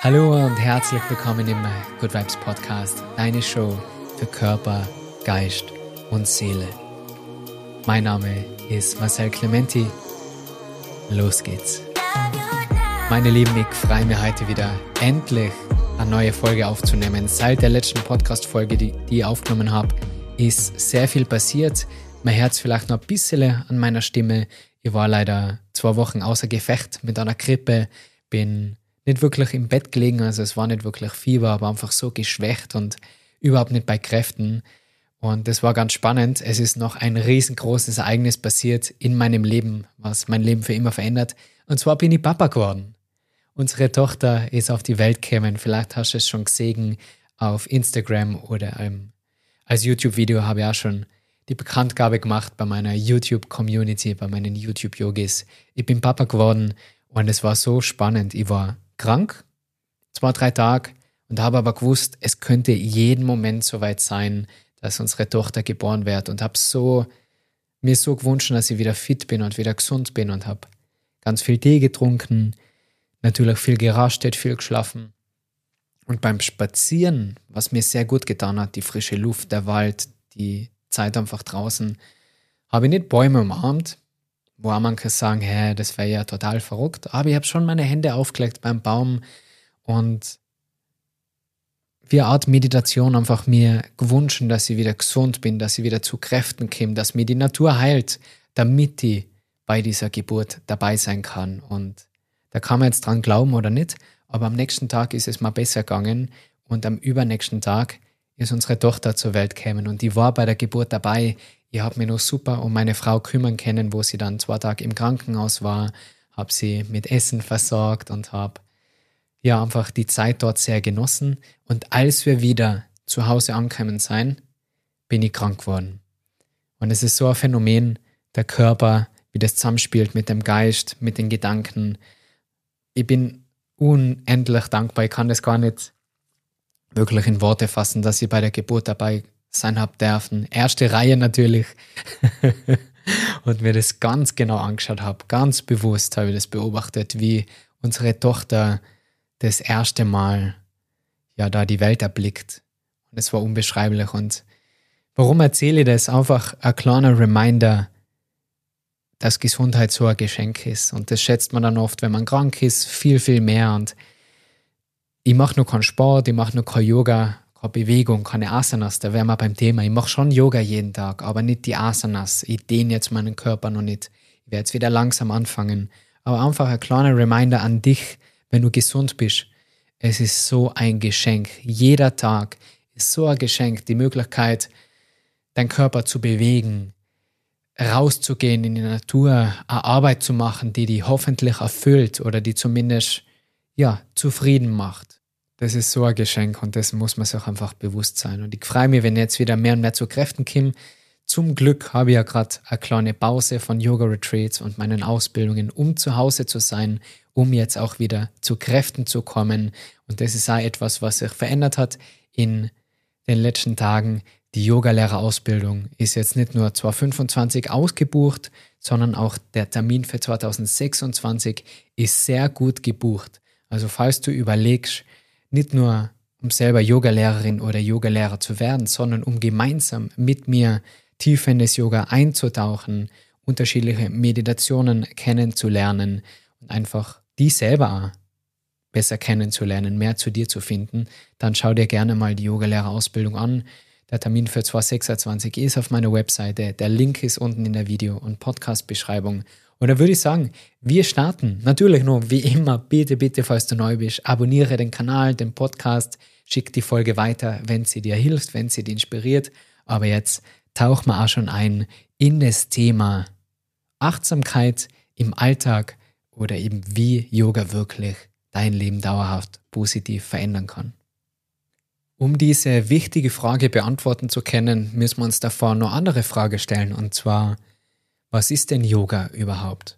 Hallo und herzlich willkommen im Good Vibes Podcast, deine Show für Körper, Geist und Seele. Mein Name ist Marcel Clementi. Los geht's. Meine Lieben, ich freue mich heute wieder endlich eine neue Folge aufzunehmen. Seit der letzten Podcast-Folge, die ich aufgenommen habe, ist sehr viel passiert. Man hört es vielleicht noch ein bisschen an meiner Stimme. Ich war leider 2 Wochen außer Gefecht mit einer Grippe, bin nicht wirklich im Bett gelegen, also es war nicht wirklich Fieber, aber einfach so geschwächt und überhaupt nicht bei Kräften. Und das war ganz spannend. Es ist noch ein riesengroßes Ereignis passiert in meinem Leben, was mein Leben für immer verändert. Und zwar bin ich Papa geworden. Unsere Tochter ist auf die Welt gekommen. Vielleicht hast du es schon gesehen auf Instagram oder als YouTube-Video habe ich auch schon die Bekanntgabe gemacht bei meiner YouTube-Community, bei meinen YouTube-Yogis. Ich bin Papa geworden und es war so spannend. Ich war krank, 2-3 Tage, und habe aber gewusst, es könnte jeden Moment soweit sein, dass unsere Tochter geboren wird, und habe mir so gewünscht, dass ich wieder fit bin und wieder gesund bin, und habe ganz viel Tee getrunken, natürlich viel gerastet, viel geschlafen. Und beim Spazieren, was mir sehr gut getan hat, die frische Luft, der Wald, die Zeit einfach draußen, habe ich nicht Bäume umarmt, wo auch manche sagen, das wäre ja total verrückt. Aber ich habe schon meine Hände aufgelegt beim Baum und wie eine Art Meditation einfach mir gewünscht, dass ich wieder gesund bin, dass ich wieder zu Kräften komme, dass mir die Natur heilt, damit ich bei dieser Geburt dabei sein kann. Und da kann man jetzt dran glauben oder nicht, aber am nächsten Tag ist es mal besser gegangen und am übernächsten Tag ist unsere Tochter zur Welt gekommen und die war bei der Geburt dabei. Ich habe mich noch super um meine Frau kümmern können, wo sie dann 2 Tage im Krankenhaus war, habe sie mit Essen versorgt und habe einfach die Zeit dort sehr genossen. Und als wir wieder zu Hause angekommen sind, bin ich krank geworden. Und es ist so ein Phänomen, der Körper, wie das zusammenspielt mit dem Geist, mit den Gedanken. Ich bin unendlich dankbar, ich kann das gar nicht wirklich in Worte fassen, dass ich bei der Geburt dabei sein habe dürfen. Erste Reihe natürlich. Und mir das ganz genau angeschaut habe. Ganz bewusst habe ich das beobachtet, wie unsere Tochter das erste Mal da die Welt erblickt. Und es war unbeschreiblich. Und warum erzähle ich das? Einfach ein kleiner Reminder, dass Gesundheit so ein Geschenk ist. Und das schätzt man dann oft, wenn man krank ist, viel, viel mehr. Und ich mache noch keinen Sport, ich mache noch kein Yoga, keine Bewegung, keine Asanas, da wären wir beim Thema. Ich mache schon Yoga jeden Tag, aber nicht die Asanas. Ich dehne jetzt meinen Körper noch nicht. Ich werde jetzt wieder langsam anfangen. Aber einfach ein kleiner Reminder an dich, wenn du gesund bist. Es ist so ein Geschenk. Jeder Tag ist so ein Geschenk. Die Möglichkeit, deinen Körper zu bewegen, rauszugehen in die Natur, eine Arbeit zu machen, die dich hoffentlich erfüllt oder die zumindest zufrieden macht. Das ist so ein Geschenk und das muss man sich einfach bewusst sein. Und ich freue mich, wenn ich jetzt wieder mehr und mehr zu Kräften komme. Zum Glück habe ich ja gerade eine kleine Pause von Yoga-Retreats und meinen Ausbildungen, um zu Hause zu sein, um jetzt auch wieder zu Kräften zu kommen. Und das ist auch etwas, was sich verändert hat in den letzten Tagen. Die Yogalehrerausbildung ist jetzt nicht nur 2025 ausgebucht, sondern auch der Termin für 2026 ist sehr gut gebucht. Also falls du überlegst, nicht nur um selber Yogalehrerin oder Yogalehrer zu werden, sondern um gemeinsam mit mir tiefer in das Yoga einzutauchen, unterschiedliche Meditationen kennenzulernen und einfach die selber besser kennenzulernen, mehr zu dir zu finden, dann schau dir gerne mal die Yogalehrerausbildung an. Der Termin für 2026 ist auf meiner Webseite. Der Link ist unten in der Video- und Podcast-Beschreibung. Und da würde ich sagen, wir starten. Natürlich nur, wie immer, bitte, falls du neu bist, abonniere den Kanal, den Podcast, schick die Folge weiter, wenn sie dir hilft, wenn sie dich inspiriert. Aber jetzt tauchen wir auch schon ein in das Thema Achtsamkeit im Alltag oder eben wie Yoga wirklich dein Leben dauerhaft positiv verändern kann. Um diese wichtige Frage beantworten zu können, müssen wir uns davor noch andere Frage stellen, und zwar: Was ist denn Yoga überhaupt?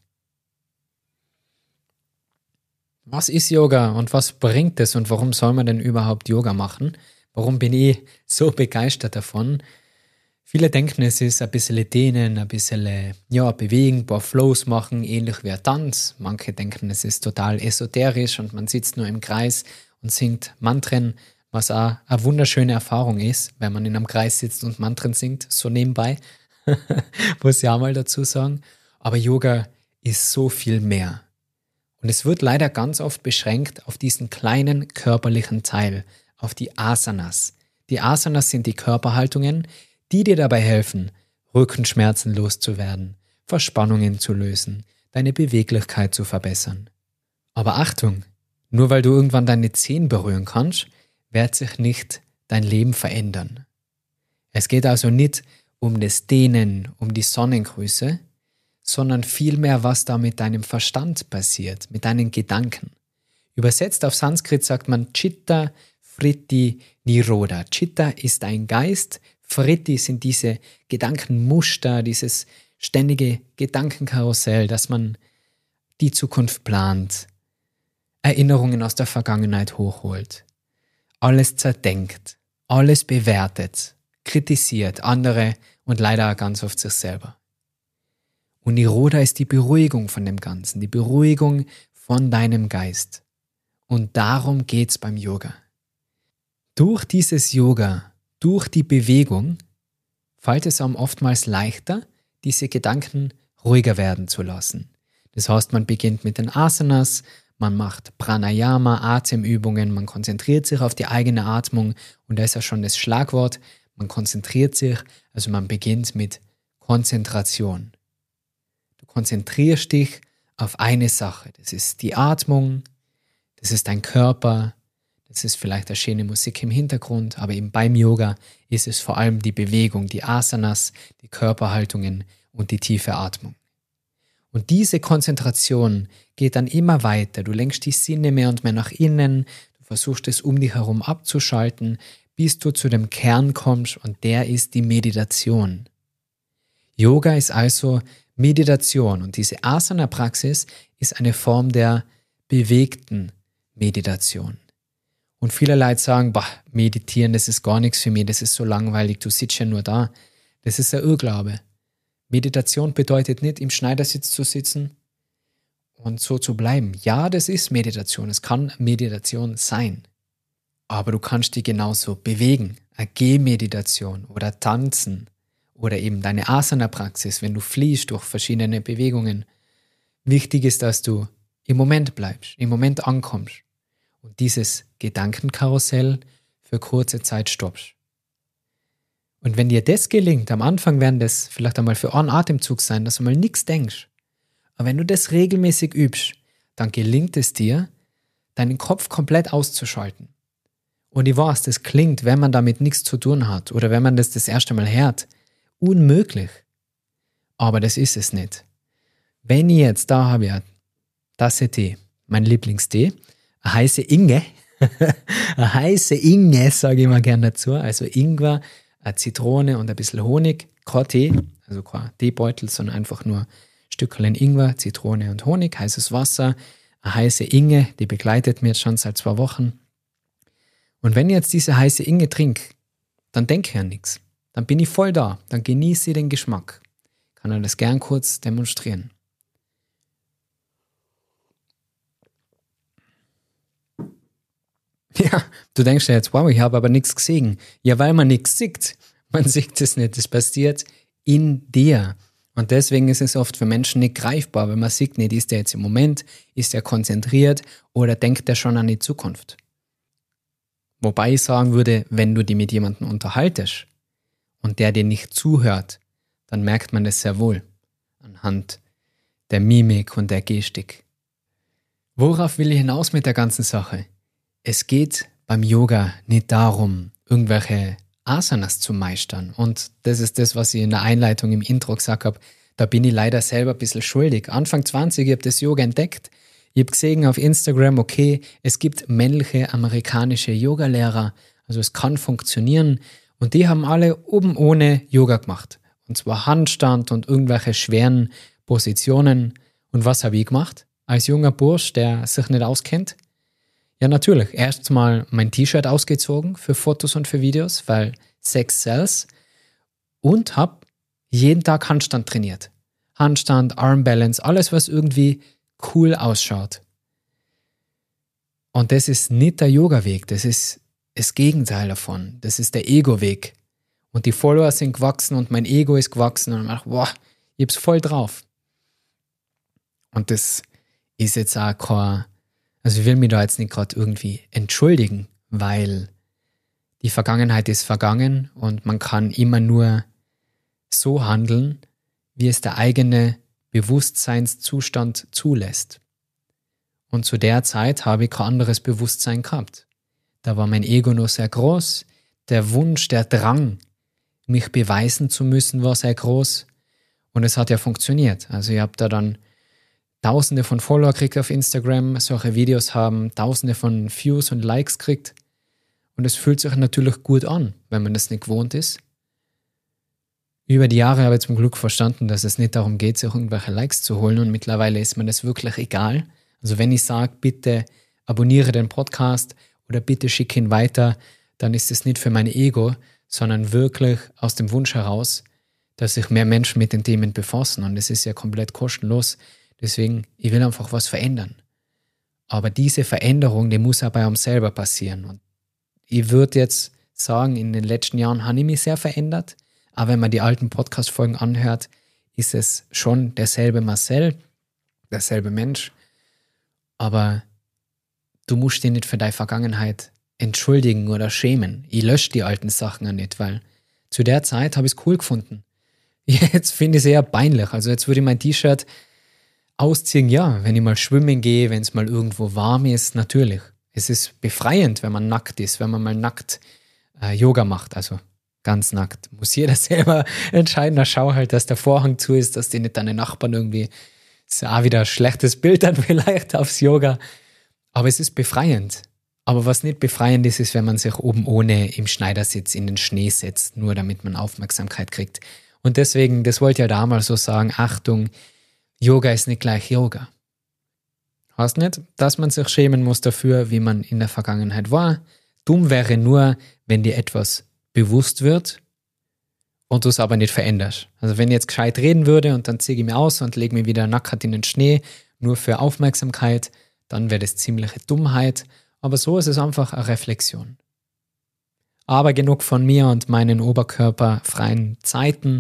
Was ist Yoga und was bringt es und warum soll man denn überhaupt Yoga machen? Warum bin ich so begeistert davon? Viele denken, es ist ein bisschen dehnen, ein bisschen bewegen, ein paar Flows machen, ähnlich wie ein Tanz. Manche denken, es ist total esoterisch und man sitzt nur im Kreis und singt Mantren, was auch eine wunderschöne Erfahrung ist, wenn man in einem Kreis sitzt und Mantren singt, so nebenbei, muss ich auch mal dazu sagen. Aber Yoga ist so viel mehr. Und es wird leider ganz oft beschränkt auf diesen kleinen körperlichen Teil, auf die Asanas. Die Asanas sind die Körperhaltungen, die dir dabei helfen, Rückenschmerzen loszuwerden, Verspannungen zu lösen, deine Beweglichkeit zu verbessern. Aber Achtung, nur weil du irgendwann deine Zehen berühren kannst, wird sich nicht dein Leben verändern. Es geht also nicht um das Dehnen, um die Sonnengrüße, sondern vielmehr, was da mit deinem Verstand passiert, mit deinen Gedanken. Übersetzt auf Sanskrit sagt man Chitta, Vritti, Nirodha. Chitta ist ein Geist, Vritti sind diese Gedankenmuster, dieses ständige Gedankenkarussell, dass man die Zukunft plant, Erinnerungen aus der Vergangenheit hochholt, alles zerdenkt, alles bewertet, kritisiert andere und leider auch ganz oft sich selber. Und Nirodha ist die Beruhigung von dem Ganzen, die Beruhigung von deinem Geist. Und darum geht's beim Yoga. Durch dieses Yoga, durch die Bewegung, fällt es einem oftmals leichter, diese Gedanken ruhiger werden zu lassen. Das heißt, man beginnt mit den Asanas, man macht Pranayama, Atemübungen, man konzentriert sich auf die eigene Atmung und da ist ja schon das Schlagwort, man konzentriert sich, also man beginnt mit Konzentration. Du konzentrierst dich auf eine Sache, das ist die Atmung, das ist dein Körper, das ist vielleicht eine schöne Musik im Hintergrund, aber eben beim Yoga ist es vor allem die Bewegung, die Asanas, die Körperhaltungen und die tiefe Atmung. Und diese Konzentration geht dann immer weiter. Du lenkst die Sinne mehr und mehr nach innen, du versuchst es um dich herum abzuschalten, bis du zu dem Kern kommst und der ist die Meditation. Yoga ist also Meditation und diese Asana-Praxis ist eine Form der bewegten Meditation. Und viele Leute sagen, meditieren, das ist gar nichts für mich, das ist so langweilig, du sitzt ja nur da. Das ist ein Irrglaube. Meditation bedeutet nicht, im Schneidersitz zu sitzen und so zu bleiben. Ja, das ist Meditation, es kann Meditation sein. Aber du kannst dich genauso bewegen, eine Gehmeditation oder tanzen oder eben deine Asana-Praxis, wenn du fließt durch verschiedene Bewegungen. Wichtig ist, dass du im Moment bleibst, im Moment ankommst und dieses Gedankenkarussell für kurze Zeit stoppst. Und wenn dir das gelingt, am Anfang werden das vielleicht einmal für einen Atemzug sein, dass du mal nichts denkst. Aber wenn du das regelmäßig übst, dann gelingt es dir, deinen Kopf komplett auszuschalten. Und ich weiß, das klingt, wenn man damit nichts zu tun hat oder wenn man das erste Mal hört, unmöglich. Aber das ist es nicht. Wenn ich jetzt, da habe ich eine Tasse Tee, mein Lieblingstee, eine heiße Inge, eine heiße Inge, sage ich immer gerne dazu, also Ingwer, eine Zitrone und ein bisschen Honig, kein Tee, also kein Teebeutel, sondern einfach nur Stückchen Ingwer, Zitrone und Honig, heißes Wasser, eine heiße Inge, die begleitet mir jetzt schon seit 2 Wochen. Und wenn ich jetzt diese heiße Inge trinke, dann denke ich an nichts. Dann bin ich voll da, dann genieße ich den Geschmack. Kann er das gern kurz demonstrieren. Ja, du denkst dir jetzt, wow, ich habe aber nichts gesehen. Ja, weil man nichts sieht. Man sieht es nicht, es passiert in dir. Und deswegen ist es oft für Menschen nicht greifbar, weil man sieht nicht, ist der jetzt im Moment, ist er konzentriert oder denkt er schon an die Zukunft. Wobei ich sagen würde, wenn du dich mit jemandem unterhaltest und der dir nicht zuhört, dann merkt man das sehr wohl anhand der Mimik und der Gestik. Worauf will ich hinaus mit der ganzen Sache? Es geht beim Yoga nicht darum, irgendwelche Asanas zu meistern. Und das ist das, was ich in der Einleitung im Intro gesagt habe. Da bin ich leider selber ein bisschen schuldig. Anfang 20, ich habe das Yoga entdeckt. Ich habe gesehen auf Instagram, okay, es gibt männliche amerikanische Yogalehrer. Also es kann funktionieren. Und die haben alle oben ohne Yoga gemacht. Und zwar Handstand und irgendwelche schweren Positionen. Und was habe ich gemacht? Als junger Bursch, der sich nicht auskennt? Ja, natürlich. Erst mal mein T-Shirt ausgezogen für Fotos und für Videos, weil Sex sells. Und habe jeden Tag Handstand trainiert. Handstand, Arm Balance, alles, was irgendwie cool ausschaut. Und das ist nicht der Yoga-Weg, das ist das Gegenteil davon. Das ist der Ego-Weg. Und die Follower sind gewachsen und mein Ego ist gewachsen und ich dachte, boah, ich hab's voll drauf. Und das ist jetzt auch kein, also ich will mich da jetzt nicht gerade irgendwie entschuldigen, weil die Vergangenheit ist vergangen und man kann immer nur so handeln, wie es der eigene Bewusstseinszustand zulässt. Und zu der Zeit habe ich kein anderes Bewusstsein gehabt. Da war mein Ego noch sehr groß, der Wunsch, der Drang, mich beweisen zu müssen, war sehr groß und es hat ja funktioniert. Also ich habe da dann Tausende von Follower gekriegt auf Instagram, solche Videos haben Tausende von Views und Likes gekriegt und es fühlt sich natürlich gut an, wenn man das nicht gewohnt ist. Über die Jahre habe ich zum Glück verstanden, dass es nicht darum geht, sich irgendwelche Likes zu holen und mittlerweile ist mir das wirklich egal. Also wenn ich sage, bitte abonniere den Podcast oder bitte schick ihn weiter, dann ist es nicht für mein Ego, sondern wirklich aus dem Wunsch heraus, dass sich mehr Menschen mit den Themen befassen und es ist ja komplett kostenlos. Deswegen, ich will einfach was verändern. Aber diese Veränderung, die muss auch bei uns selber passieren. Und ich würde jetzt sagen, in den letzten Jahren habe ich mich sehr verändert. Aber wenn man die alten Podcast-Folgen anhört, ist es schon derselbe Marcel, derselbe Mensch. Aber du musst dich nicht für deine Vergangenheit entschuldigen oder schämen. Ich lösche die alten Sachen ja nicht, weil zu der Zeit habe ich es cool gefunden. Jetzt finde ich es eher peinlich. Also jetzt würde ich mein T-Shirt ausziehen, ja, wenn ich mal schwimmen gehe, wenn es mal irgendwo warm ist, natürlich. Es ist befreiend, wenn man nackt ist, wenn man mal nackt Yoga macht, also ganz nackt. Muss jeder selber entscheiden. Da schau halt, dass der Vorhang zu ist, dass die nicht deine Nachbarn irgendwie, ist auch wieder ein schlechtes Bild dann vielleicht aufs Yoga. Aber es ist befreiend. Aber was nicht befreiend ist, ist, wenn man sich oben ohne im Schneidersitz in den Schnee setzt, nur damit man Aufmerksamkeit kriegt. Und deswegen, das wollte ich ja damals so sagen, Achtung, Yoga ist nicht gleich Yoga. Heißt nicht, dass man sich schämen muss dafür, wie man in der Vergangenheit war. Dumm wäre nur, wenn dir etwas bewusst wird und du es aber nicht veränderst. Also wenn ich jetzt gescheit reden würde und dann ziehe ich mich aus und lege mich wieder nackt in den Schnee, nur für Aufmerksamkeit, dann wäre das ziemliche Dummheit. Aber so ist es einfach eine Reflexion. Aber genug von mir und meinen oberkörperfreien Zeiten.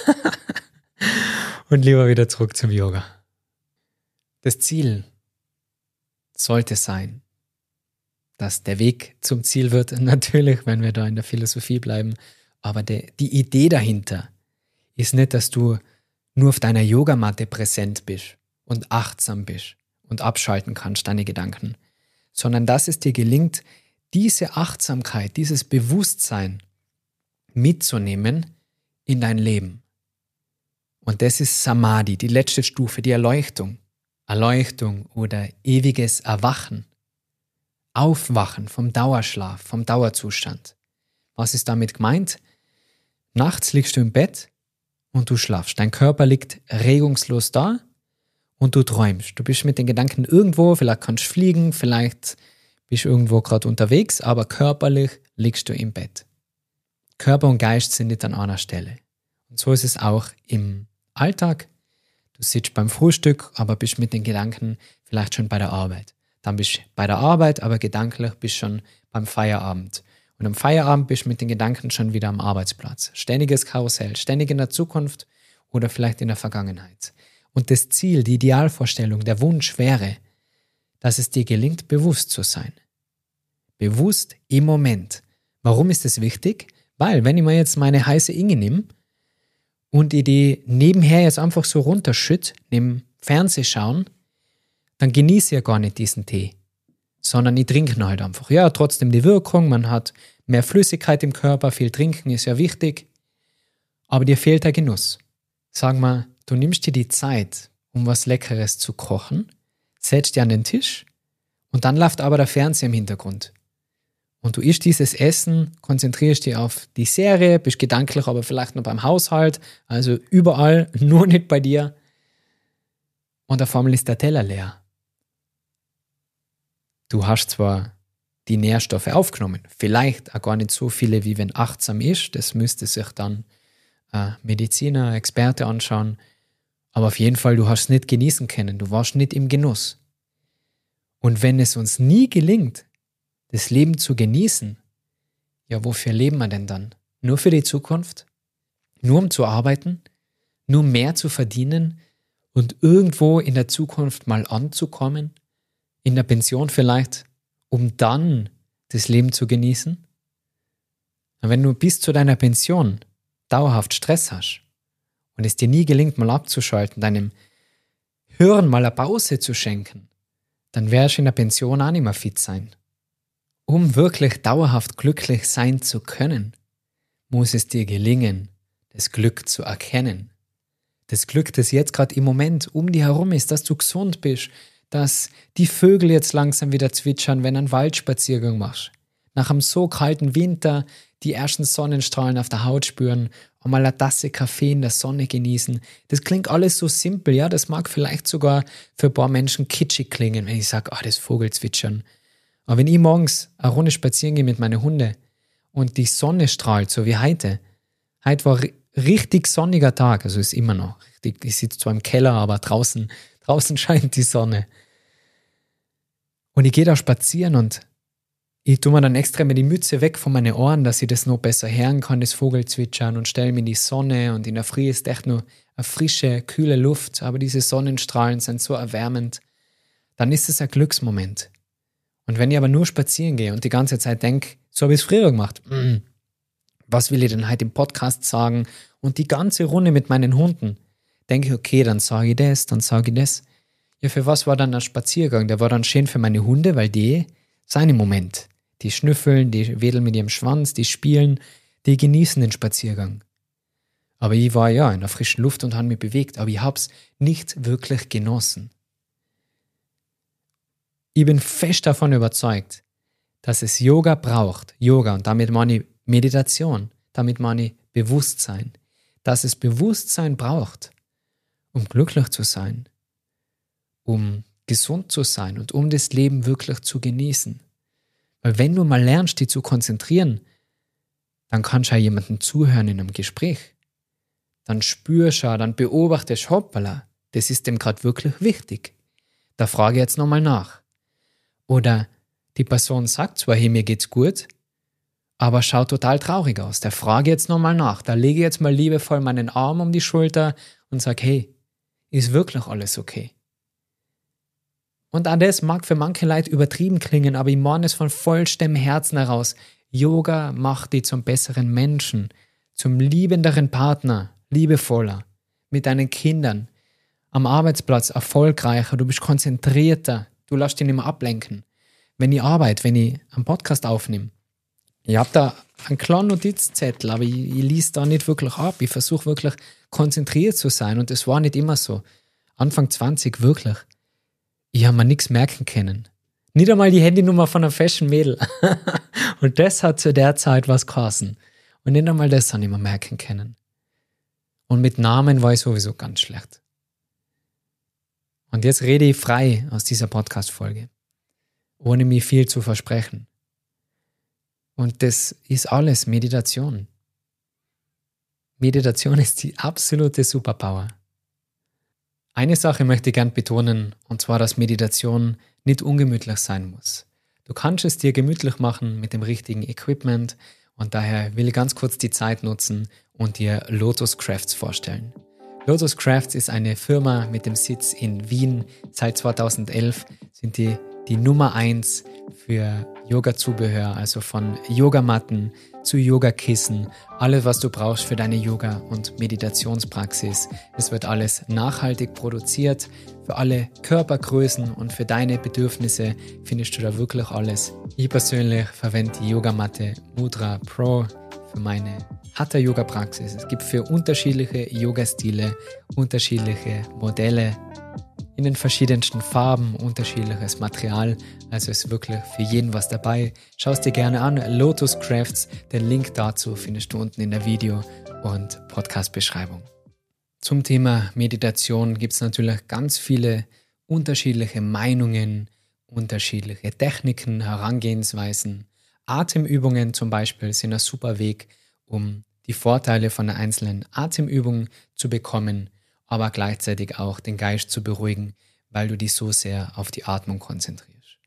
Und lieber wieder zurück zum Yoga. Das Ziel sollte sein, dass der Weg zum Ziel wird, natürlich, wenn wir da in der Philosophie bleiben, aber die Idee dahinter ist nicht, dass du nur auf deiner Yogamatte präsent bist und achtsam bist und abschalten kannst, deine Gedanken, sondern dass es dir gelingt, diese Achtsamkeit, dieses Bewusstsein mitzunehmen in dein Leben. Und das ist Samadhi, die letzte Stufe, die Erleuchtung. Erleuchtung oder ewiges Erwachen. Aufwachen vom Dauerschlaf, vom Dauerzustand. Was ist damit gemeint? Nachts liegst du im Bett und du schlafst. Dein Körper liegt regungslos da und du träumst. Du bist mit den Gedanken irgendwo, vielleicht kannst du fliegen, vielleicht bist du irgendwo gerade unterwegs, aber körperlich liegst du im Bett. Körper und Geist sind nicht an einer Stelle. Und so ist es auch im Alltag. Du sitzt beim Frühstück, aber bist mit den Gedanken vielleicht schon bei der Arbeit. Dann bist du bei der Arbeit, aber gedanklich bist du schon beim Feierabend. Und am Feierabend bist du mit den Gedanken schon wieder am Arbeitsplatz. Ständiges Karussell, ständig in der Zukunft oder vielleicht in der Vergangenheit. Und das Ziel, die Idealvorstellung, der Wunsch wäre, dass es dir gelingt, bewusst zu sein. Bewusst im Moment. Warum ist das wichtig? Weil, wenn ich mir jetzt meine heiße Inge nehme und ich die nebenher jetzt einfach so runterschütte, neben Fernsehschauen, dann genieße ich ja gar nicht diesen Tee, sondern ich trinke ihn halt einfach. Ja, trotzdem die Wirkung, man hat mehr Flüssigkeit im Körper, viel trinken ist ja wichtig, aber dir fehlt der Genuss. Sag mal, du nimmst dir die Zeit, um was Leckeres zu kochen, setzt dir an den Tisch und dann läuft aber der Fernseher im Hintergrund. Und du isst dieses Essen, konzentrierst dich auf die Serie, bist gedanklich aber vielleicht noch beim Haushalt, also überall, nur nicht bei dir. Und auf einmal ist der Teller leer. Du hast zwar die Nährstoffe aufgenommen, vielleicht auch gar nicht so viele, wie wenn achtsam ist, das müsste sich dann Mediziner, Experte anschauen, aber auf jeden Fall, du hast es nicht genießen können, du warst nicht im Genuss. Und wenn es uns nie gelingt, das Leben zu genießen, ja, wofür leben wir denn dann? Nur für die Zukunft? Nur um zu arbeiten? Nur mehr zu verdienen und irgendwo in der Zukunft mal anzukommen? In der Pension vielleicht, um dann das Leben zu genießen? Und wenn du bis zu deiner Pension dauerhaft Stress hast und es dir nie gelingt, mal abzuschalten, deinem Hirn mal eine Pause zu schenken, dann wirst du in der Pension auch nicht mehr fit sein. Um wirklich dauerhaft glücklich sein zu können, muss es dir gelingen, das Glück zu erkennen. Das Glück, das jetzt gerade im Moment um dir herum ist, dass du gesund bist, dass die Vögel jetzt langsam wieder zwitschern, wenn du einen Waldspaziergang machst. Nach einem so kalten Winter die ersten Sonnenstrahlen auf der Haut spüren, einmal eine Tasse Kaffee in der Sonne genießen. Das klingt alles so simpel, ja, das mag vielleicht sogar für ein paar Menschen kitschig klingen, wenn ich sage, das Vogelzwitschern. Aber wenn ich morgens eine Runde spazieren gehe mit meinen Hunden und die Sonne strahlt, so wie heute war richtig sonniger Tag, also ist immer noch richtig, ich sitze zwar im Keller, aber draußen scheint die Sonne. Und ich gehe da spazieren und ich tue mir dann extra mal die Mütze weg von meinen Ohren, dass ich das noch besser hören kann, das Vogelzwitschern, und stelle mich in die Sonne, und in der Früh ist echt nur eine frische, kühle Luft, aber diese Sonnenstrahlen sind so erwärmend. Dann ist es ein Glücksmoment. Und wenn ich aber nur spazieren gehe und die ganze Zeit denke, so habe ich es früher gemacht, was will ich denn heute im Podcast sagen, und die ganze Runde mit meinen Hunden, denke ich, okay, dann sage ich das, dann sage ich das. Ja, für was war dann der Spaziergang? Der war dann schön für meine Hunde, weil die seinen Moment. Die schnüffeln, die wedeln mit ihrem Schwanz, die spielen, die genießen den Spaziergang. Aber ich war ja in der frischen Luft und habe mich bewegt, aber ich habe es nicht wirklich genossen. Ich bin fest davon überzeugt, dass es Yoga braucht, Yoga, und damit meine ich Meditation, damit meine ich Bewusstsein, dass es Bewusstsein braucht, um glücklich zu sein, um gesund zu sein und um das Leben wirklich zu genießen. Weil wenn du mal lernst, dich zu konzentrieren, dann kannst du auch jemandem zuhören in einem Gespräch. Dann spürst du, dann beobachtest du, hoppala, das ist dem gerade wirklich wichtig. Da frage ich jetzt nochmal nach. Oder die Person sagt zwar, hey, mir geht's gut, aber schaut total traurig aus. Da frage ich jetzt nochmal nach. Da lege ich jetzt mal liebevoll meinen Arm um die Schulter und sage, hey, ist wirklich alles okay? Und auch das mag für manche Leute übertrieben klingen, aber ich meine es von vollstem Herzen heraus. Yoga macht dich zum besseren Menschen, zum liebenderen Partner, liebevoller, mit deinen Kindern, am Arbeitsplatz erfolgreicher, du bist konzentrierter, du lässt dich nicht mehr ablenken. Wenn ich arbeite, wenn ich einen Podcast aufnehme, ich habe da einen kleinen Notizzettel, aber ich lese da nicht wirklich ab. Ich versuche wirklich konzentriert zu sein, und das war nicht immer so. Anfang 20 wirklich. Ich habe mir nichts merken können. Nicht einmal die Handynummer von einem fashion Mädel. Und das hat zu der Zeit was geheißen. Und nicht einmal das habe ich mir merken können. Und mit Namen war ich sowieso ganz schlecht. Und jetzt rede ich frei aus dieser Podcast-Folge, ohne mir viel zu versprechen. Und das ist alles Meditation. Meditation ist die absolute Superpower. Eine Sache möchte ich gern betonen, und zwar, dass Meditation nicht ungemütlich sein muss. Du kannst es dir gemütlich machen mit dem richtigen Equipment, und daher will ich ganz kurz die Zeit nutzen und dir Lotus Crafts vorstellen. Lotus Crafts ist eine Firma mit dem Sitz in Wien. Seit 2011 sind die Nummer 1 für Yoga-Zubehör, also von Yogamatten zu Yogakissen, alles, was du brauchst für deine Yoga- und Meditationspraxis. Es wird alles nachhaltig produziert, für alle Körpergrößen und für deine Bedürfnisse findest du da wirklich alles. Ich persönlich verwende die Yogamatte Mudra Pro für meine Hatha-Yoga-Praxis. Es gibt für unterschiedliche Yoga-Stile unterschiedliche Modelle in den verschiedensten Farben, unterschiedliches Material. Also ist wirklich für jeden was dabei. Schau es dir gerne an. Lotus Crafts, den Link dazu findest du unten in der Video- und Podcast-Beschreibung. Zum Thema Meditation gibt es natürlich ganz viele unterschiedliche Meinungen, unterschiedliche Techniken, Herangehensweisen. Atemübungen zum Beispiel sind ein super Weg, um die Vorteile von einer einzelnen Atemübung zu bekommen, aber gleichzeitig auch den Geist zu beruhigen, weil du dich so sehr auf die Atmung konzentrierst.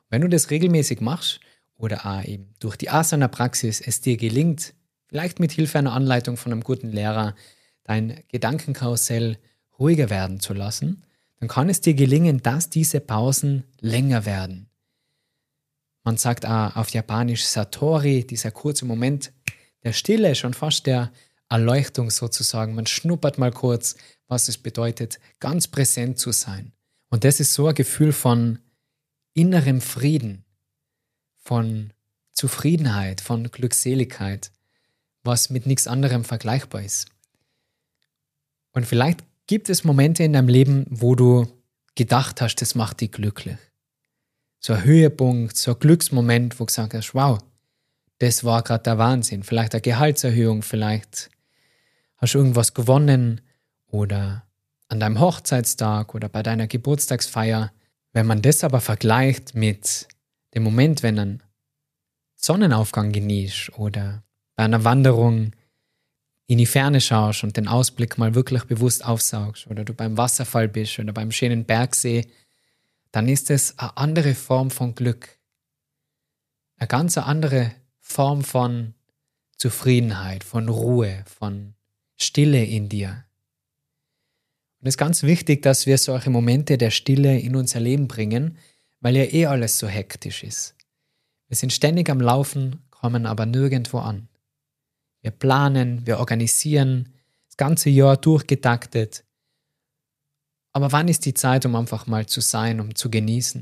Wenn du das regelmäßig machst oder auch eben durch die Asana-Praxis es dir gelingt, vielleicht mit Hilfe einer Anleitung von einem guten Lehrer, dein Gedankenkarussell ruhiger werden zu lassen, dann kann es dir gelingen, dass diese Pausen länger werden. Man sagt auch auf Japanisch Satori, dieser kurze Moment der Stille, schon fast der Erleuchtung sozusagen. Man schnuppert mal kurz, was es bedeutet, ganz präsent zu sein. Und das ist so ein Gefühl von innerem Frieden, von Zufriedenheit, von Glückseligkeit, was mit nichts anderem vergleichbar ist. Und vielleicht gibt es Momente in deinem Leben, wo du gedacht hast, das macht dich glücklich. So ein Höhepunkt, so ein Glücksmoment, wo du gesagt hast, wow, das war gerade der Wahnsinn. Vielleicht eine Gehaltserhöhung, vielleicht hast du irgendwas gewonnen oder an deinem Hochzeitstag oder bei deiner Geburtstagsfeier. Wenn man das aber vergleicht mit dem Moment, wenn ein Sonnenaufgang genießt oder bei einer Wanderung in die Ferne schaust und den Ausblick mal wirklich bewusst aufsaugst oder du beim Wasserfall bist oder beim schönen Bergsee, dann ist es eine andere Form von Glück. Eine ganz andere Form von Zufriedenheit, von Ruhe, von Stille in dir. Und es ist ganz wichtig, dass wir solche Momente der Stille in unser Leben bringen, weil ja eh alles so hektisch ist. Wir sind ständig am Laufen, kommen aber nirgendwo an. Wir planen, wir organisieren, das ganze Jahr durchgetaktet. Aber wann ist die Zeit, um einfach mal zu sein, um zu genießen?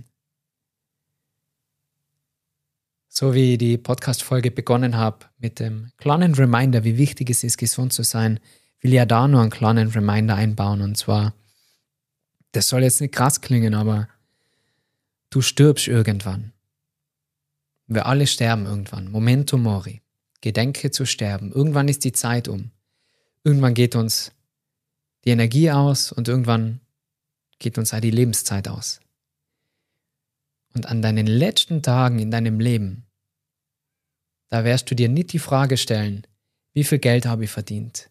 So wie ich die Podcast-Folge begonnen habe mit dem kleinen Reminder, wie wichtig es ist, gesund zu sein, will ich ja da nur einen kleinen Reminder einbauen. Und zwar, das soll jetzt nicht krass klingen, aber du stirbst irgendwann. Wir alle sterben irgendwann. Memento mori. Gedenke zu sterben. Irgendwann ist die Zeit um. Irgendwann geht uns die Energie aus und irgendwann geht uns auch die Lebenszeit aus. Und an deinen letzten Tagen in deinem Leben, da wirst du dir nicht die Frage stellen, wie viel Geld habe ich verdient?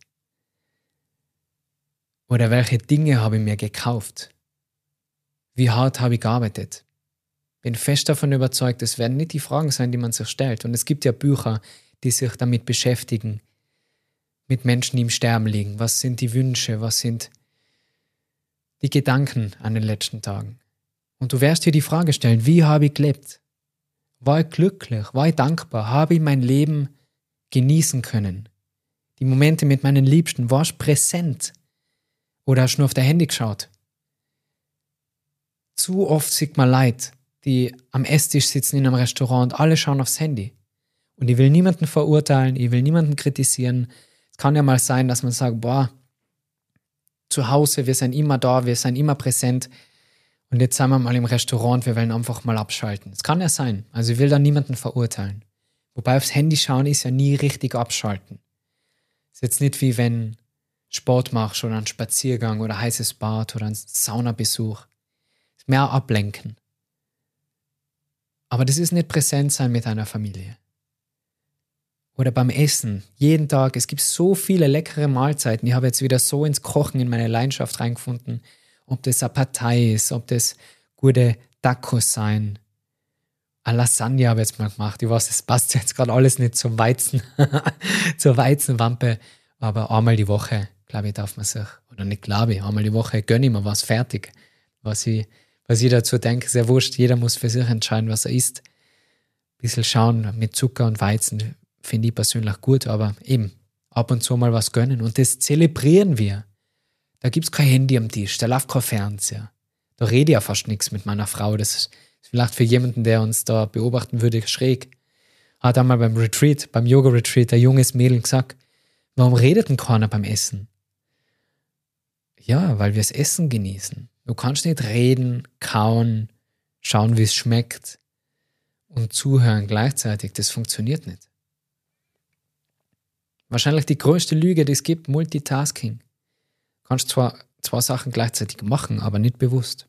Oder welche Dinge habe ich mir gekauft? Wie hart habe ich gearbeitet? Bin fest davon überzeugt, es werden nicht die Fragen sein, die man sich stellt. Und es gibt ja Bücher, die sich damit beschäftigen, mit Menschen, die im Sterben liegen. Was sind die Wünsche? Was sind die Gedanken an den letzten Tagen? Und du wirst dir die Frage stellen, wie habe ich gelebt? War ich glücklich? War ich dankbar? Habe ich mein Leben genießen können? Die Momente mit meinen Liebsten, warst du präsent? Oder hast du nur auf dein Handy geschaut? Zu oft sieht man Leute, die am Esstisch sitzen in einem Restaurant und alle schauen aufs Handy. Und ich will niemanden verurteilen, ich will niemanden kritisieren. Es kann ja mal sein, dass man sagt, boah, zu Hause, wir sind immer da, wir sind immer präsent. Und jetzt sind wir mal im Restaurant, wir wollen einfach mal abschalten. Es kann ja sein. Also ich will da niemanden verurteilen. Wobei aufs Handy schauen ist ja nie richtig abschalten. Ist jetzt nicht wie wenn Sport machst oder einen Spaziergang oder ein heißes Bad oder einen Saunabesuch. Ist mehr ablenken. Aber das ist nicht präsent sein mit einer Familie. Oder beim Essen, jeden Tag. Es gibt so viele leckere Mahlzeiten. Ich habe jetzt wieder so ins Kochen in meine Leidenschaft reingefunden. Ob das eine Partei ist, ob das gute Tacos sein. Eine Lasagne habe ich jetzt mal gemacht. Ich weiß, es passt jetzt gerade alles nicht zum Weizen, zur Weizenwampe. Aber einmal die Woche, glaube ich, darf man sich, oder nicht glaube ich, einmal die Woche gönne ich mir was fertig. Was ich dazu denke, ist ja wurscht. Jeder muss für sich entscheiden, was er isst. Ein bisschen schauen mit Zucker und Weizen finde ich persönlich gut, aber eben ab und zu mal was gönnen. Und das zelebrieren wir. Da gibt es kein Handy am Tisch, da läuft kein Fernseher. Da rede ich ja fast nichts mit meiner Frau. Das ist vielleicht für jemanden, der uns da beobachten würde, schräg. Hat einmal beim Retreat, beim Yoga-Retreat, ein junges Mädel gesagt, warum redet denn keiner beim Essen? Ja, weil wir das Essen genießen. Du kannst nicht reden, kauen, schauen, wie es schmeckt und zuhören gleichzeitig. Das funktioniert nicht. Wahrscheinlich die größte Lüge, die es gibt, Multitasking. Du kannst zwar zwei Sachen gleichzeitig machen, aber nicht bewusst.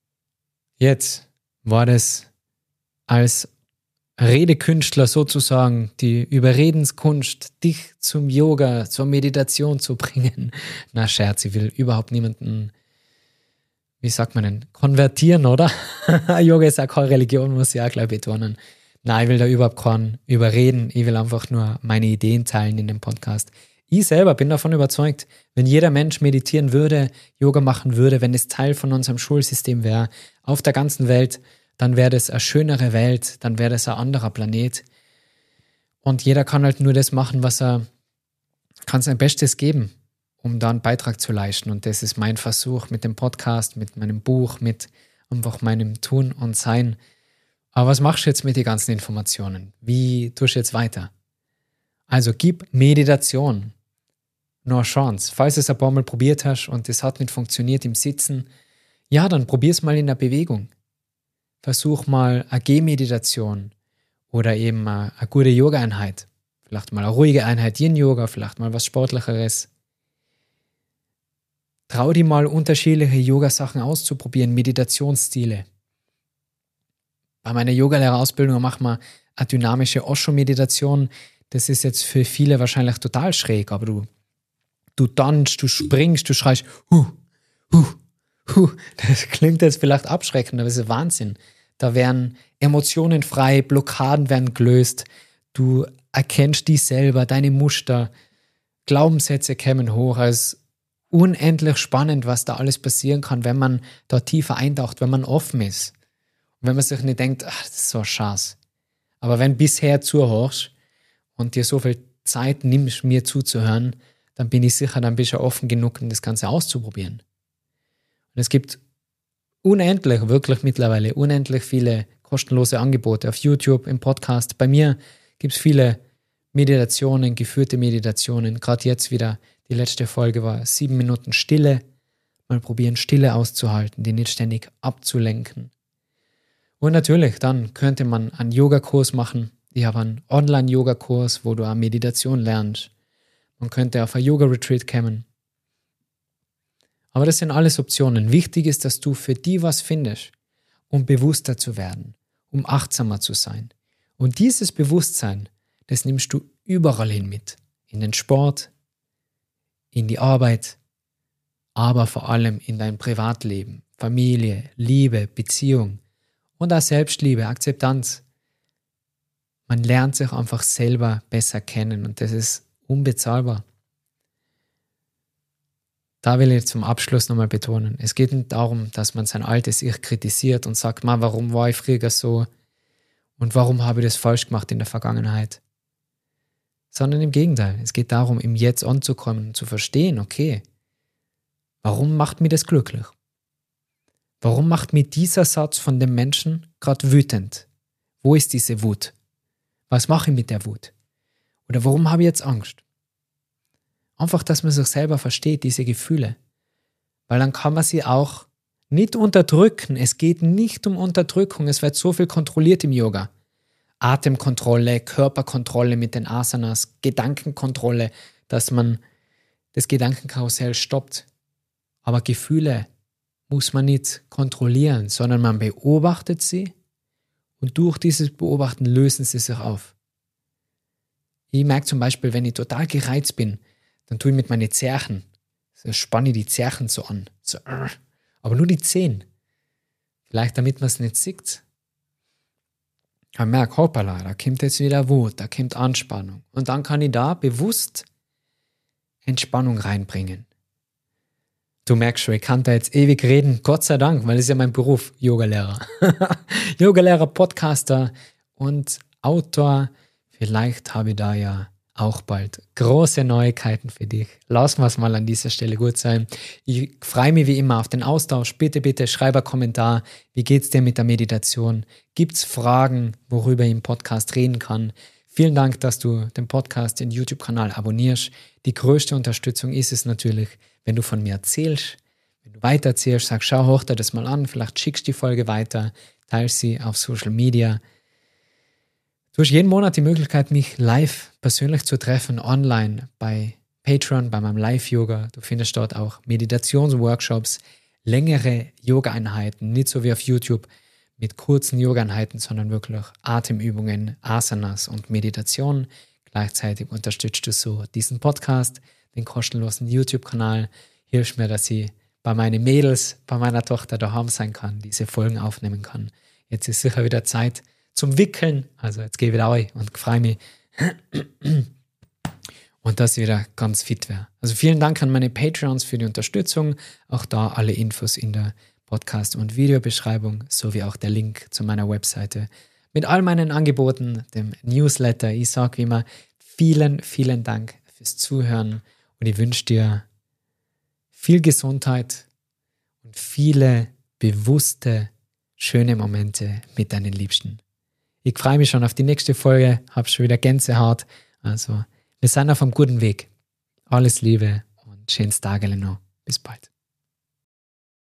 Jetzt war das als Redekünstler sozusagen die Überredenskunst, dich zum Yoga, zur Meditation zu bringen. Na Scherz, ich will überhaupt niemanden wie sagt man denn, konvertieren, oder? Yoga ist auch keine Religion, muss ich auch gleich betonen. Nein, ich will da überhaupt keinen überreden. Ich will einfach nur meine Ideen teilen in dem Podcast. Ich selber bin davon überzeugt, wenn jeder Mensch meditieren würde, Yoga machen würde, wenn es Teil von unserem Schulsystem wäre, auf der ganzen Welt, dann wäre das eine schönere Welt, dann wäre das ein anderer Planet. Und jeder kann halt nur das machen, kann sein Bestes geben, um da einen Beitrag zu leisten. Und das ist mein Versuch mit dem Podcast, mit meinem Buch, mit einfach meinem Tun und Sein. Aber was machst du jetzt mit den ganzen Informationen? Wie tust du jetzt weiter? Also gib Meditation noch eine Chance. Falls du es ein paar Mal probiert hast und es hat nicht funktioniert im Sitzen, ja, dann probier es mal in der Bewegung. Versuch mal eine Gehmeditation oder eben eine gute Yoga-Einheit. Vielleicht mal eine ruhige Einheit Yin-Yoga, vielleicht mal was Sportlicheres. Trau dir mal unterschiedliche Yoga-Sachen auszuprobieren, Meditationsstile. Bei meiner Yogalehrerausbildung machen wir eine dynamische Osho-Meditation. Das ist jetzt für viele wahrscheinlich total schräg, aber du tanzt, du springst, du schreist, Das klingt jetzt vielleicht abschreckend, aber es ist Wahnsinn. Da werden Emotionen frei, Blockaden werden gelöst, du erkennst dich selber, deine Muster, Glaubenssätze kämen hoch. Es ist unendlich spannend, was da alles passieren kann, wenn man da tiefer eintaucht, wenn man offen ist. Und wenn man sich nicht denkt, ach, das ist so ein Schatz. Aber wenn bisher zuhörst und dir so viel Zeit nimmst, mir zuzuhören, dann bin ich sicher, dann bist du offen genug, um das Ganze auszuprobieren. Und es gibt wirklich mittlerweile unendlich viele kostenlose Angebote auf YouTube, im Podcast. Bei mir gibt es viele Meditationen, geführte Meditationen. Gerade jetzt wieder, die letzte Folge war 7 Minuten Stille. Mal probieren, Stille auszuhalten, die nicht ständig abzulenken. Und natürlich, dann könnte man einen Yogakurs machen. Ich habe einen Online-Yogakurs, wo du eine Meditation lernst. Man könnte auf ein Yoga-Retreat kommen. Aber das sind alles Optionen. Wichtig ist, dass du für die was findest, um bewusster zu werden, um achtsamer zu sein. Und dieses Bewusstsein, das nimmst du überall hin mit. In den Sport, in die Arbeit, aber vor allem in dein Privatleben, Familie, Liebe, Beziehung und auch Selbstliebe, Akzeptanz. Man lernt sich einfach selber besser kennen und das ist unbezahlbar. Da will ich zum Abschluss nochmal betonen, es geht nicht darum, dass man sein altes Ich kritisiert und sagt, warum war ich früher so und warum habe ich das falsch gemacht in der Vergangenheit. Sondern im Gegenteil, es geht darum, im Jetzt anzukommen und zu verstehen, okay, warum macht mich das glücklich? Warum macht mich dieser Satz von dem Menschen gerade wütend? Wo ist diese Wut? Was mache ich mit der Wut? Oder warum habe ich jetzt Angst? Einfach, dass man sich selber versteht, diese Gefühle. Weil dann kann man sie auch nicht unterdrücken. Es geht nicht um Unterdrückung. Es wird so viel kontrolliert im Yoga. Atemkontrolle, Körperkontrolle mit den Asanas, Gedankenkontrolle, dass man das Gedankenkarussell stoppt. Aber Gefühle muss man nicht kontrollieren, sondern man beobachtet sie und durch dieses Beobachten lösen sie sich auf. Ich merke zum Beispiel, wenn ich total gereizt bin, dann tue ich mit meinen Zerchen, so spanne ich die Zerchen so an. So, aber nur die Zehen. Vielleicht damit man es nicht sieht. Ich merke, hoppala, da kommt jetzt wieder Wut, da kommt Anspannung. Und dann kann ich da bewusst Entspannung reinbringen. Du merkst schon, ich kann da jetzt ewig reden, Gott sei Dank, weil das ist ja mein Beruf, Yogalehrer. Yogalehrer, Podcaster und Autor. Vielleicht habe ich da ja auch bald große Neuigkeiten für dich. Lassen wir es mal an dieser Stelle gut sein. Ich freue mich wie immer auf den Austausch. Bitte schreib einen Kommentar. Wie geht's dir mit der Meditation? Gibt's Fragen, worüber ich im Podcast reden kann? Vielen Dank, dass du den Podcast, den YouTube-Kanal abonnierst. Die größte Unterstützung ist es natürlich, wenn du von mir erzählst, wenn du weiter erzählst, sagst, schau, hör dir das mal an, vielleicht schickst du die Folge weiter, teilst sie auf Social Media. Du hast jeden Monat die Möglichkeit, mich live persönlich zu treffen, online bei Patreon, bei meinem Live-Yoga. Du findest dort auch Meditationsworkshops, längere Yoga-Einheiten, nicht so wie auf YouTube mit kurzen Yoga-Einheiten, sondern wirklich Atemübungen, Asanas und Meditation. Gleichzeitig unterstützt du so diesen Podcast, den kostenlosen YouTube-Kanal. Hilfst mir, dass ich bei meinen Mädels, bei meiner Tochter daheim sein kann, diese Folgen aufnehmen kann. Jetzt ist sicher wieder Zeit zum Wickeln. Also jetzt gehe ich wieder rein und freue mich. Und dass ich wieder ganz fit wäre. Also vielen Dank an meine Patreons für die Unterstützung. Auch da alle Infos in der Podcast- und Videobeschreibung, sowie auch der Link zu meiner Webseite mit all meinen Angeboten, dem Newsletter. Ich sage wie immer, vielen, vielen Dank fürs Zuhören und ich wünsche dir viel Gesundheit und viele bewusste, schöne Momente mit deinen Liebsten. Ich freue mich schon auf die nächste Folge, habe schon wieder Gänsehaut. Also wir sind auf einem guten Weg. Alles Liebe und schönes Tag noch. Bis bald.